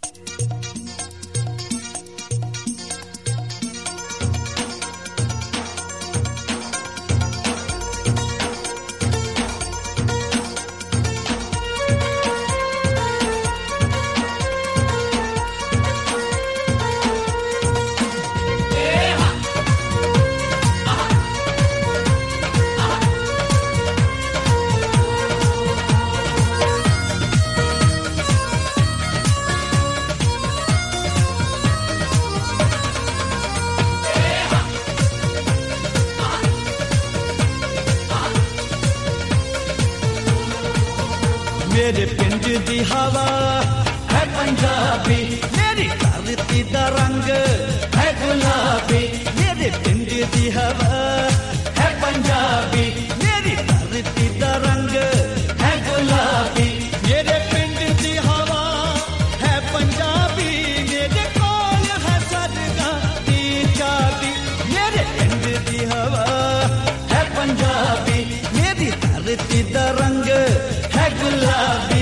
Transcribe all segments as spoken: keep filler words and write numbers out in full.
मेरे पिंड दी हवा है पंजाबी, मेरी धरती दा रंग है गुलाबी। मेरे पिंड दी हवा है पंजाबी, मेरी धरती दा रंग है गुलाबी। मेरे पिंड दी हवा है पंजाबी, मेरे कोल है सरगा दी चाबी। मेरे पिंड दी हवा है पंजाबी, मेरी धरती दा रंग है गुलाबी।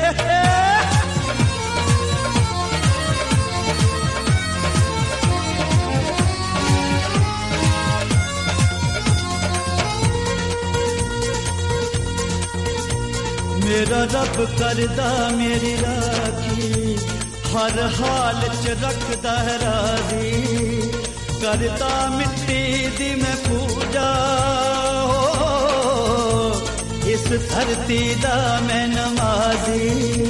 मेरा रब करदा मेरी राखी, हर हाल च रखदा है राजी। करदा मिट्टी दी मैं पूजा, इस धरती दा मैं नमाजी।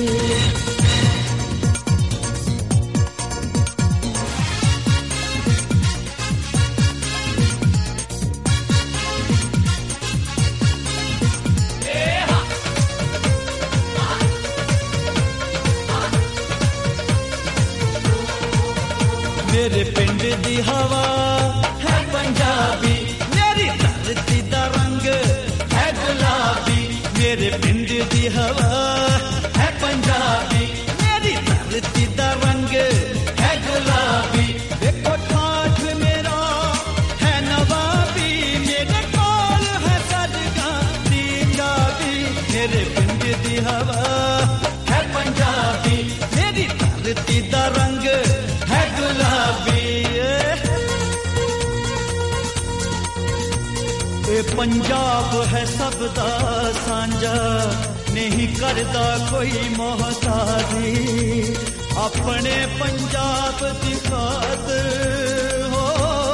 मेरे पिंड दी हवा है पंजाबी, मेरी धरती दा रंग है गुलाबी। मेरे पिंड दी हवा है पंजाबी, मेरी धरती दा रंग है गुलाबी। देखो ठाठ मेरा है नवाबी, मेरे कोल है सरगा दी चाबी। मेरे पिंड दी हवा है पंजाबी, मेरी धरती दा रंग है गुलाबी। ए पंजाब है सबदा सांझा, नहीं करदा कोई मोहताजी। अपने पंजाब दी खातिर हो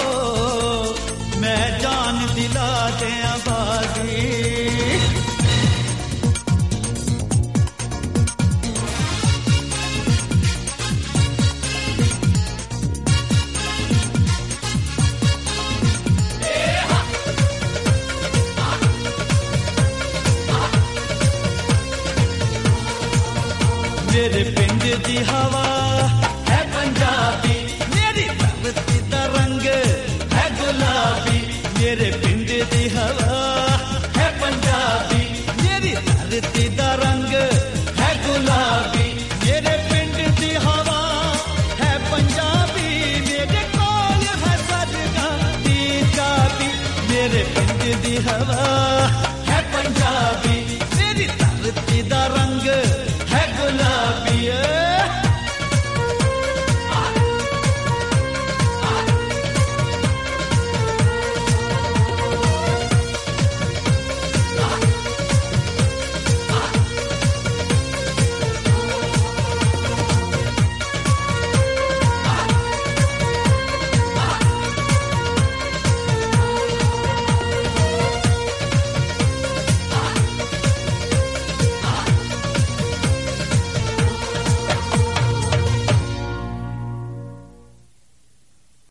मैं जान दिला दे आबादी। मेरे पिंड दी हवा है पंजाबी, मेरी धरती दा रंग है गुलाबी। मेरे पिंड दी हवा है पंजाबी, मेरी धरती दा रंग